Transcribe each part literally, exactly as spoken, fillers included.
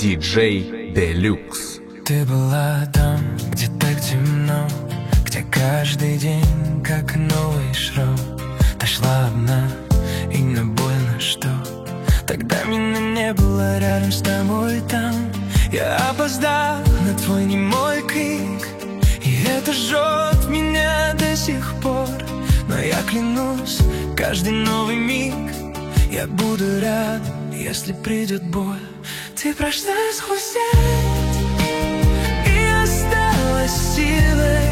диджей Делюкс. Ты была там, где так темно, где каждый день как новый шрам. Ты шла одна, и не больно что. Тогда меня не было рядом с тобой там. Я опоздал на твой немой крик, и это жжет меня до сих пор. Но я клянусь, каждый новый миг я буду рад, если придет боль. Ты прошла сквозь свет и осталась силой.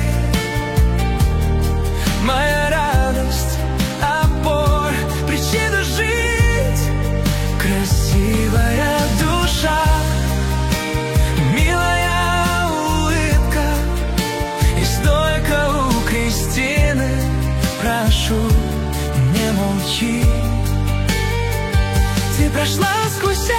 Моя радость, опора, причина жить. Красивая душа, милая улыбка. И стойко у Кристины прошу, не молчи. Ты прошла сквозь свет,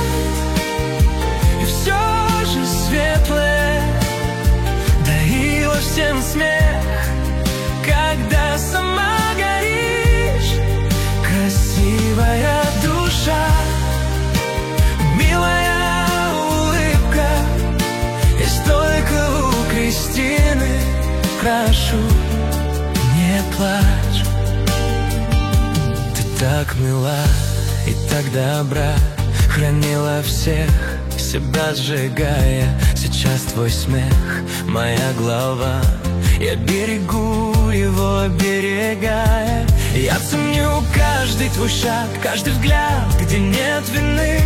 и все же светлое дарила всем смех, когда сама горишь. Красивая душа, милая улыбка. И столько у Кристины прошу, не плачь. Ты так мила и так добра, хранила всех, себя сжигая. Сейчас твой смех, моя глава. Я берегу его, оберегая. Я ценю каждый твой шаг, каждый взгляд, где нет вины.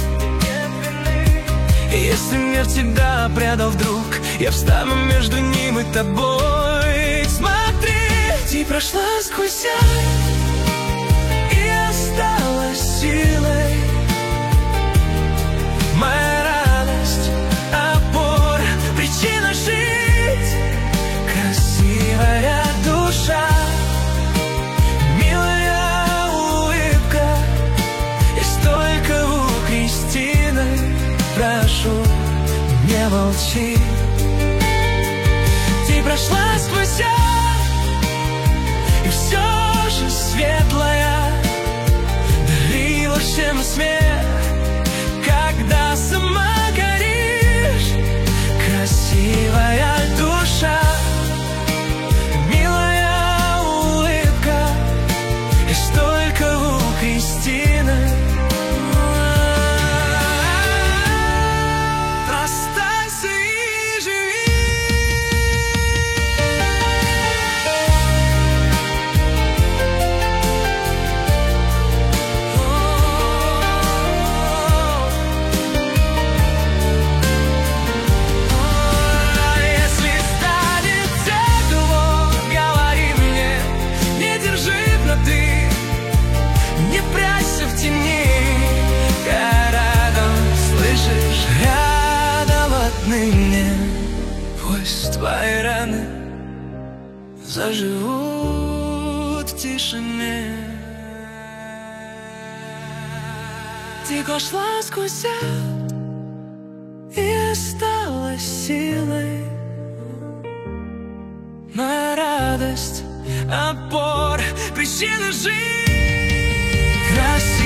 И если мир тебя предал вдруг, я встану между ним и тобой. Смотри, ты прошла сквозь свет и осталась силой. Моя радость, опора, причина жить. Красивая душа, милая улыбка. И столько у Кристины прошу, не молчи. Ты прошла сквозь свет, и все же светлая дарила всем смех, когда сама горишь. Красивая душа, милая улыбка. И столько у Кристины. Останься и живи. Если станет тепло, говори мне, не держи в нады, не прячься в тени. Я рядом, слышишь, рядом отныне. Пусть твои раны заживут в тишине. Ты прошла сквозь свет и осталась силой. Моя радость, опора, причина жить. Красиво.